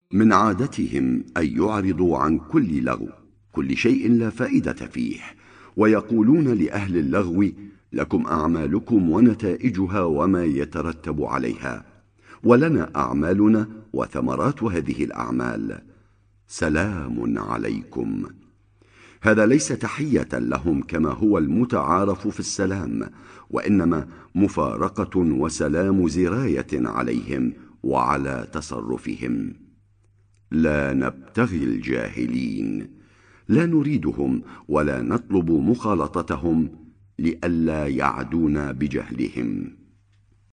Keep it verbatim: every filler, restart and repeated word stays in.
من عادتهم أن يعرضوا عن كل لغو، كل شيء لا فائدة فيه، ويقولون لأهل اللغو: لكم أعمالكم ونتائجها وما يترتب عليها، ولنا أعمالنا وثمرات هذه الأعمال، سلام عليكم. هذا ليس تحية لهم كما هو المتعارف في السلام، وإنما مفارقة وسلام زراية عليهم وعلى تصرفهم. لا نبتغي الجاهلين، لا نريدهم ولا نطلب مخالطتهم لئلا يعدونا بجهلهم.